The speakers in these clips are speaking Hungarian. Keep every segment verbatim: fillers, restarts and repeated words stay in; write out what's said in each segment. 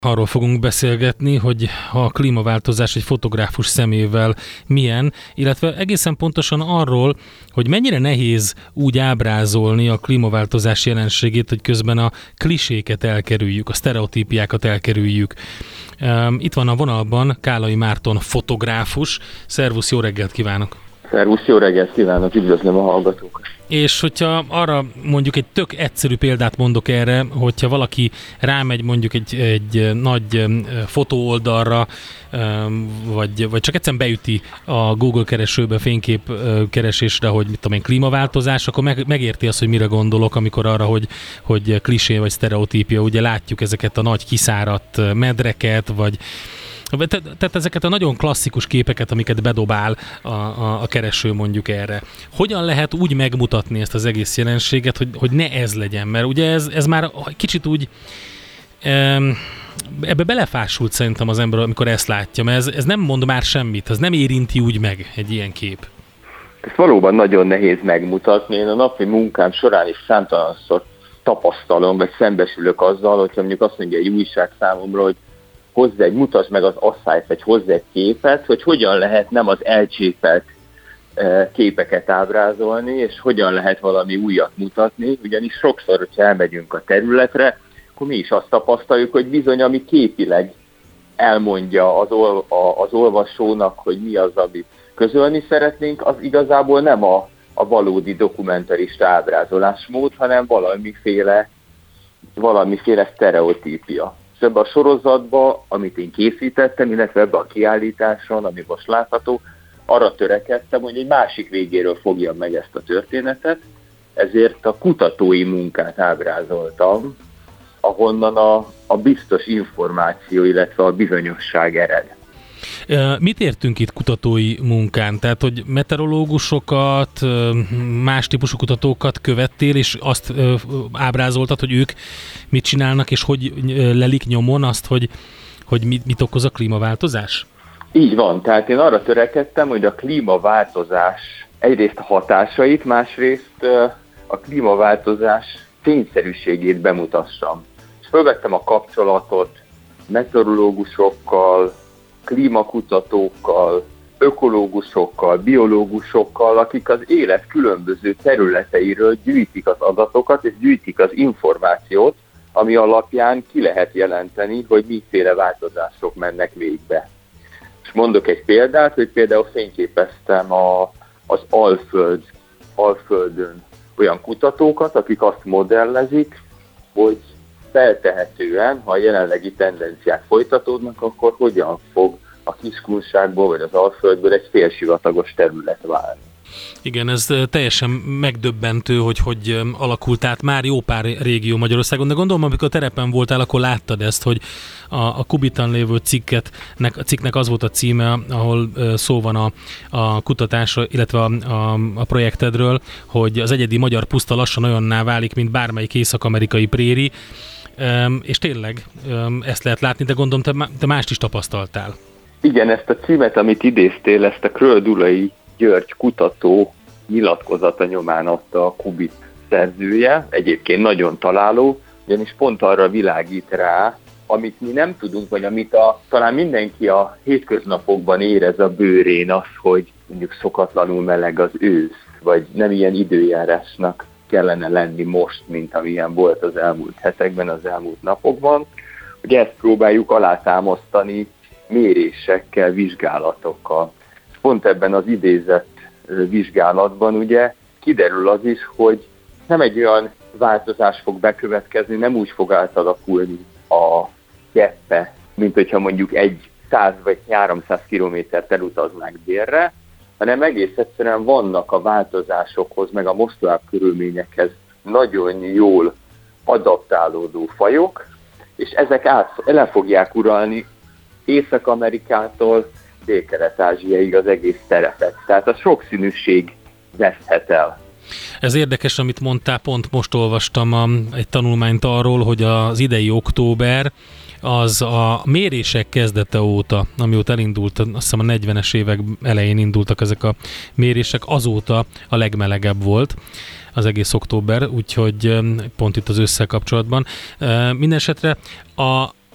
Arról fogunk beszélgetni, hogy a klímaváltozás egy fotográfus szemével milyen, illetve egészen pontosan arról, hogy mennyire nehéz úgy ábrázolni a klímaváltozás jelenségét, hogy közben a kliséket elkerüljük, a sztereotípiákat elkerüljük. Itt van a vonalban Kálai Márton fotográfus. Szervusz, jó reggelt kívánok! Szervusz, jó reggelt kívánok, üdvözlöm a hallgatókat! És hogyha arra mondjuk egy tök egyszerű példát mondok erre, hogyha valaki rámegy mondjuk egy, egy nagy fotóoldalra, vagy, vagy csak egyszerűen beüti a Google keresőbe fénykép keresésre, hogy mit tudom én, klímaváltozás, akkor meg, megérti azt, hogy mire gondolok, amikor arra, hogy, hogy klisé vagy sztereotípia. Ugye látjuk ezeket a nagy kiszáradt medreket, vagy Te, tehát ezeket a nagyon klasszikus képeket, amiket bedobál a, a, a kereső mondjuk erre. Hogyan lehet úgy megmutatni ezt az egész jelenséget, hogy, hogy ne ez legyen? Mert ugye ez, ez már kicsit úgy um, ebbe belefásult szerintem az ember, amikor ezt látja, mert ez, ez nem mond már semmit, ez nem érinti úgy meg egy ilyen kép. Ez valóban nagyon nehéz megmutatni. Én a napi munkám során is számtalanszor tapasztalom, vagy szembesülök azzal, hogyha mondjuk azt mondja egy újság számomra, hogy hozzá egy, mutasd meg az asszályt, vagy hozzá egy képet, hogy hogyan lehet nem az elcsépelt képeket ábrázolni, és hogyan lehet valami újat mutatni, ugyanis sokszor, hogyha elmegyünk a területre, akkor mi is azt tapasztaljuk, hogy bizony, ami képileg elmondja az, ol, a, az olvasónak, hogy mi az, amit közölni szeretnénk, az igazából nem a, a valódi dokumentarista ábrázolásmód, hanem valamiféle, valamiféle sztereotípia. Ebben a sorozatban, amit én készítettem, illetve ebben a kiállításon, ami most látható, arra törekedtem, hogy egy másik végéről fogjam meg ezt a történetet, ezért a kutatói munkát ábrázoltam, ahonnan a, a biztos információ, illetve a bizonyosság ered. Mit értünk itt kutatói munkán? Tehát, hogy meteorológusokat, más típusú kutatókat követtél, és azt ábrázoltad, hogy ők mit csinálnak, és hogy lelik nyomon azt, hogy, hogy mit, mit okoz a klímaváltozás? Így van. Tehát én arra törekedtem, hogy a klímaváltozás egyrészt a hatásait, másrészt a klímaváltozás tényszerűségét bemutassam. És fölvettem a kapcsolatot meteorológusokkal, klímakutatókkal, ökológusokkal, biológusokkal, akik az élet különböző területeiről gyűjtik az adatokat és gyűjtik az információt, ami alapján ki lehet jelenteni, hogy miféle változások mennek végbe. És mondok egy példát, hogy például fényképeztem a, az Alföld, Alföldön olyan kutatókat, akik azt modellezik, hogy feltehetően, ha a jelenlegi tendenciák folytatódnak, akkor hogyan fog a Kiskunságból vagy az Alföldből egy félsivatagos terület válni. Igen, ez teljesen megdöbbentő, hogy hogy alakult át már jó pár régió Magyarországon, de gondolom, amikor a terepen voltál, akkor láttad ezt, hogy a, a Kubitan lévő cikketnek, a cikknek az volt a címe, ahol szó van a, a kutatásra, illetve a, a, a projektedről, hogy az egyedi magyar puszta lassan olyanná válik, mint bármelyik észak-amerikai préri, és tényleg ezt lehet látni, de gondolom, te, te mást is tapasztaltál. Igen, ezt a címet, amit idéztél, ezt a Kröll-Dulai György kutató nyilatkozata nyomán adta a Kubit szerzője, egyébként nagyon találó, ugyanis pont arra világít rá, amit mi nem tudunk, vagy amit a, talán mindenki a hétköznapokban érez a bőrén, az, hogy mondjuk szokatlanul meleg az ősz, vagy nem ilyen időjárásnak kellene lenni most, mint amilyen volt az elmúlt hetekben, az elmúlt napokban. Ugye ezt próbáljuk alátámasztani mérésekkel, vizsgálatokkal. Pont ebben az idézett vizsgálatban ugye kiderül az is, hogy nem egy olyan változás fog bekövetkezni, nem úgy fog átalakulni a gyeppe, mint hogyha mondjuk egy száz vagy háromszáz kilométert elutaznánk délre, hanem egész egyszerűen vannak a változásokhoz, meg a most tovább körülményekhez nagyon jól adaptálódó fajok, és ezek át, le fogják uralni Észak-Amerikától Dél-Kelet-Ázsiaig az egész terepet. Tehát a sokszínűség veszhet el. Ez érdekes, amit mondtál, pont most olvastam a, egy tanulmányt arról, hogy az idei október az a mérések kezdete óta, amióta elindult, azt hiszem a negyvenes évek elején indultak ezek a mérések, azóta a legmelegebb volt az egész október, úgyhogy pont itt az ősszel kapcsolatban. Mindenesetre a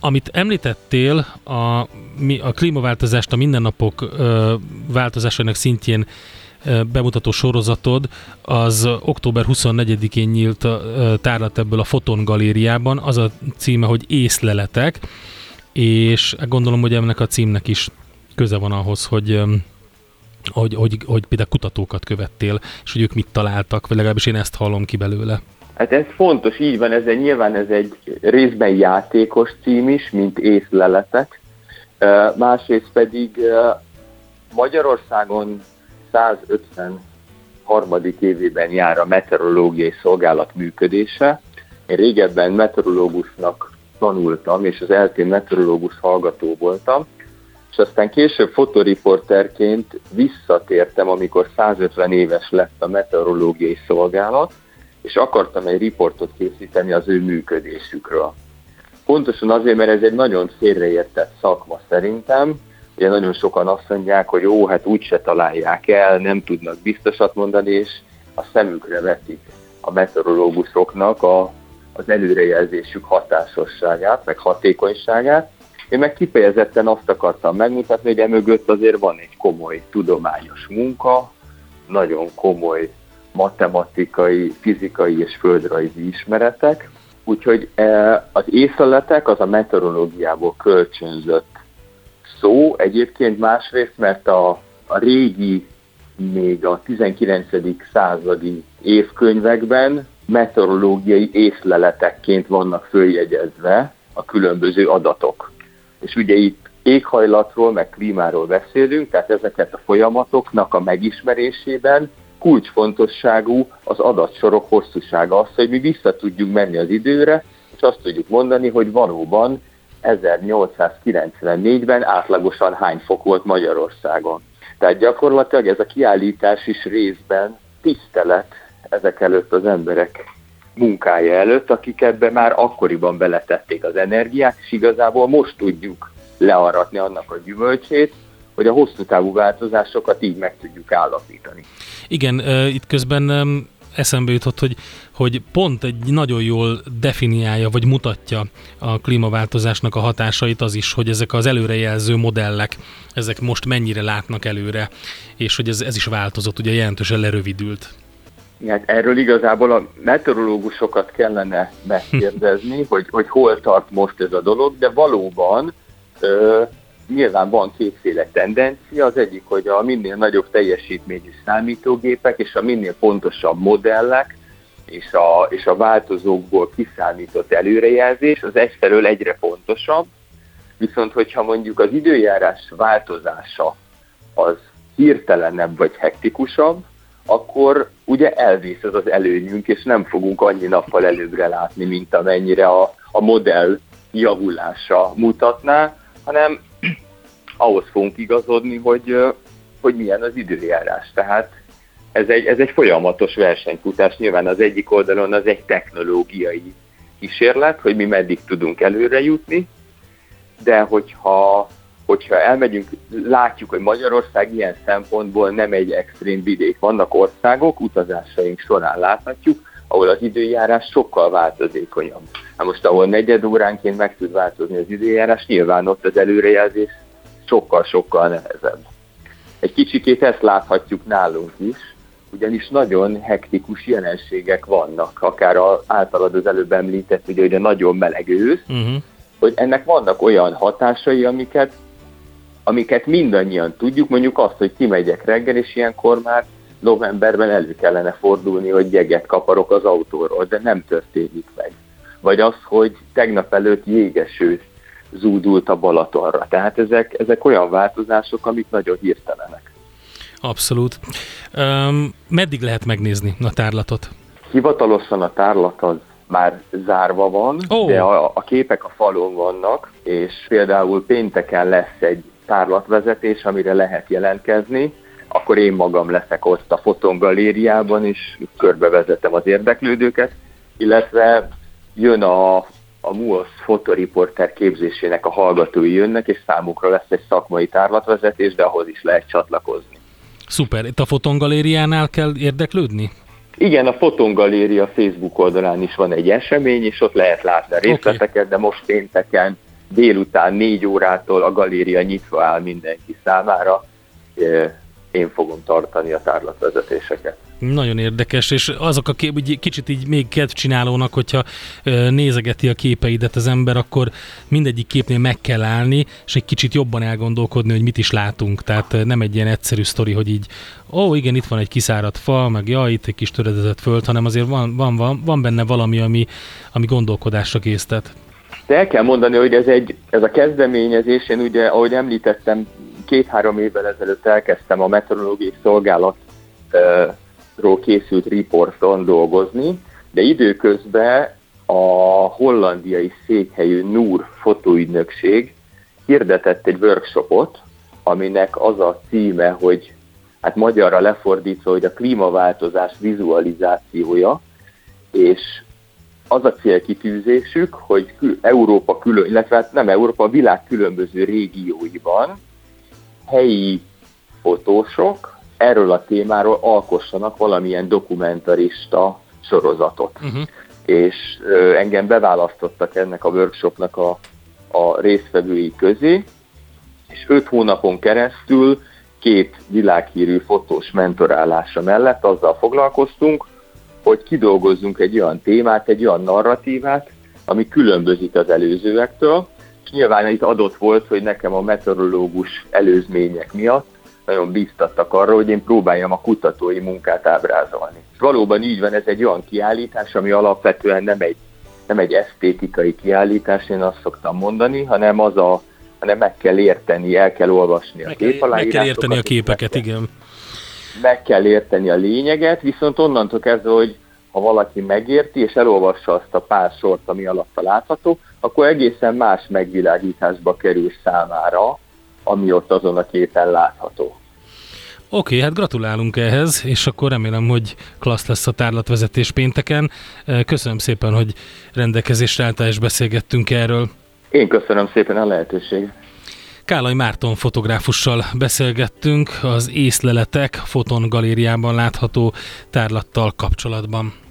Amit említettél, a, mi, a klímaváltozást, a mindennapok ö, változásának szintjén ö, bemutató sorozatod, az október huszonnegyedikén nyílt a ö, tárlat ebből a Foton galériában. Az a címe, hogy Észleletek, és gondolom, hogy ennek a címnek is köze van ahhoz, hogy, ö, hogy, hogy, hogy például kutatókat követtél, és hogy ők mit találtak, vagy legalábbis én ezt hallom ki belőle. Hát ez fontos, így van, ez egy, nyilván ez egy részben játékos cím is, mint Észleletek, másrészt pedig Magyarországon százötvenharmadik évében jár a meteorológiai szolgálat működése. Én régebben meteorológusnak tanultam, és az é el té meteorológus hallgató voltam, és aztán később fotoriporterként visszatértem, amikor százötven éves lett a meteorológiai szolgálat, és akartam egy riportot készíteni az ő működésükről. Pontosan azért, mert ez egy nagyon félreértett szakma szerintem. Ugye nagyon sokan azt mondják, hogy jó, hát úgyse találják el, nem tudnak biztosat mondani, és a szemükre vetik a meteorológusoknak a, az előrejelzésük hatásosságát, meg hatékonyságát. Én meg kifejezetten azt akartam megmutatni, hogy emögött azért van egy komoly tudományos munka, nagyon komoly matematikai, fizikai és földrajzi ismeretek, úgyhogy az észleletek az a meteorológiából kölcsönzött szó, egyébként másrészt, mert a, a régi, még a tizenkilencedik századi évkönyvekben meteorológiai észleletekként vannak följegyezve a különböző adatok. És ugye itt éghajlatról, meg klímáról beszélünk, tehát ezeket a folyamatoknak a megismerésében kulcsfontosságú az adatsorok hosszúsága, az, hogy mi vissza tudjunk menni az időre, és azt tudjuk mondani, hogy valóban ezernyolcszázkilencvennégyben átlagosan hány fok volt Magyarországon. Tehát gyakorlatilag ez a kiállítás is részben tisztelet ezek előtt az emberek munkája előtt, akik ebbe már akkoriban beletették az energiát, és igazából most tudjuk learatni annak a gyümölcsét, hogy a hosszú távú változásokat így meg tudjuk állapítani. Igen, itt közben eszembe jutott, hogy, hogy pont egy nagyon jól definiálja, vagy mutatja a klímaváltozásnak a hatásait az is, hogy ezek az előrejelző modellek, ezek most mennyire látnak előre, és hogy ez, ez is változott, ugye jelentősen lerövidült. Hát erről igazából a meteorológusokat kellene megkérdezni, hogy, hogy hol tart most ez a dolog, de valóban ö, nyilván van kétféle tendencia, az egyik, hogy a minél nagyobb teljesítményű számítógépek és a minél pontosabb modellek és a, és a változókból kiszámított előrejelzés az egyfelől egyre fontosabb, viszont hogyha mondjuk az időjárás változása az hirtelenebb vagy hektikusabb, akkor ugye elvész ez az előnyünk, és nem fogunk annyi nappal előbbre látni, mint amennyire a, a modell javulása mutatná, hanem ahhoz fogunk igazodni, hogy, hogy milyen az időjárás. Tehát ez egy, ez egy folyamatos versenyfutás. Nyilván az egyik oldalon az egy technológiai kísérlet, hogy mi meddig tudunk előre jutni, de hogyha, hogyha elmegyünk, látjuk, hogy Magyarország ilyen szempontból nem egy extrém vidék. Vannak országok, utazásaink során láthatjuk, ahol az időjárás sokkal változékonyabb. Hát most, ahol negyed óránként meg tud változni az időjárás, nyilván ott az előrejelzés sokkal-sokkal nehezebb. Egy kicsikét ezt láthatjuk nálunk is, ugyanis nagyon hektikus jelenségek vannak, akár az általad az előbb említett, ugye, hogy a nagyon meleg ősz, uh-huh. hogy ennek vannak olyan hatásai, amiket, amiket mindannyian tudjuk, mondjuk azt, hogy kimegyek reggel, és ilyenkor már novemberben elő kellene fordulni, hogy jeget kaparok az autóról, de nem történik meg. Vagy az, hogy tegnap előtt jégeső zúdult a Balatonra. Tehát ezek, ezek olyan változások, amik nagyon hirtelenek. Abszolút. Um, meddig lehet megnézni a tárlatot? Hivatalosan a tárlat az már zárva van, oh. de a, a képek a falon vannak, és például pénteken lesz egy tárlatvezetés, amire lehet jelentkezni, akkor én magam leszek ott a Foton galériában, és körbevezetem az érdeklődőket, illetve jön a, a MUOSZ fotoriporter képzésének a hallgatói jönnek, és számukra lesz egy szakmai tárlatvezetés, de ahhoz is lehet csatlakozni. Szuper. Itt a Foton galériánál kell érdeklődni? Igen, a Foton galéria Facebook oldalán is van egy esemény, és ott lehet látni a részleteket, okay. de most pénteken délután négy órától a galéria nyitva áll mindenki számára. Én fogom tartani a tárlatvezetéseket. Nagyon érdekes, és azok a kép, ugye kicsit így még kedvcsinálónak, hogyha nézegeti a képeidet az ember, akkor mindegyik képnél meg kell állni, és egy kicsit jobban elgondolkodni, hogy mit is látunk. Tehát nem egy ilyen egyszerű sztori, hogy így, ó, igen, itt van egy kiszáradt fa, meg jaj, itt egy kis töredezett föld, hanem azért van, van, van, van benne valami, ami, ami gondolkodásra késztet. De el kell mondani, hogy ez, egy, ez a kezdeményezés, én ugye, ahogy említettem, két-három évvel ezelőtt elkezdtem a meteorológiai szolgálatról készült riporton dolgozni, de időközben a hollandiai székhelyű Noor fotóügynökség hirdetett egy workshopot, aminek az a címe, hogy hát magyarra lefordítva, hogy a klímaváltozás vizualizációja, és az a célkitűzésük, hogy Európa külön, illetve hát nem Európa, a világ különböző régióiban helyi fotósok erről a témáról alkossanak valamilyen dokumentarista sorozatot. Uh-huh. És ö, engem beválasztottak ennek a workshopnak a, a résztvevői közé, és öt hónapon keresztül két világhírű fotós mentorálása mellett azzal foglalkoztunk, hogy kidolgozzunk egy olyan témát, egy olyan narratívát, ami különbözik az előzőektől, és nyilván itt adott volt, hogy nekem a meteorológus előzmények miatt nagyon bíztattak arra, hogy én próbáljam a kutatói munkát ábrázolni. És valóban így van, ez egy olyan kiállítás, ami alapvetően nem egy, nem egy esztétikai kiállítás, én azt szoktam mondani, hanem az a, hanem meg kell érteni, el kell olvasni a képaláírásokat. Meg kell érteni a képeket, meg kell, igen. Meg kell érteni a lényeget, viszont onnantól kezdve, hogy ha valaki megérti és elolvassa azt a pár sort, ami alatta látható, akkor egészen más megvilágításba kerül számára, ami ott azon a képen látható. Oké, okay, hát gratulálunk ehhez, és akkor remélem, hogy klassz lesz a tárlatvezetés pénteken. Köszönöm szépen, hogy rendelkezésre álltál és beszélgettünk erről. Én köszönöm szépen a lehetőséget. Kálai Márton fotográfussal beszélgettünk az Észleletek Foton galériában látható tárlattal kapcsolatban.